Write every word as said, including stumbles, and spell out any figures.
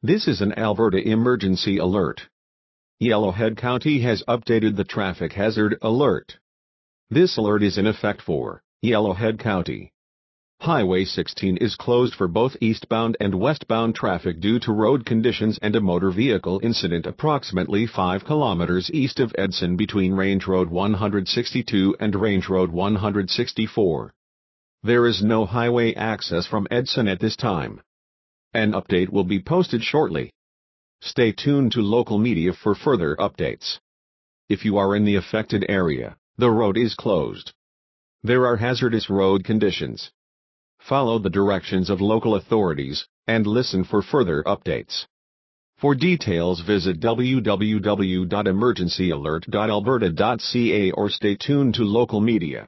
This is an Alberta emergency alert. Yellowhead County has updated the traffic hazard alert. This alert is in effect for Yellowhead County. Highway sixteen is closed for both eastbound and westbound traffic due to road conditions and a motor vehicle incident approximately five kilometers east of Edson between Range Road one sixty-two and Range Road one sixty-four. There is no highway access from Edson at this time. An update will be posted shortly. Stay tuned to local media for further updates. If you are in the affected area, the road is closed. There are hazardous road conditions. Follow the directions of local authorities, and listen for further updates. For details visit w w w dot emergency alert dot alberta dot c a or stay tuned to local media.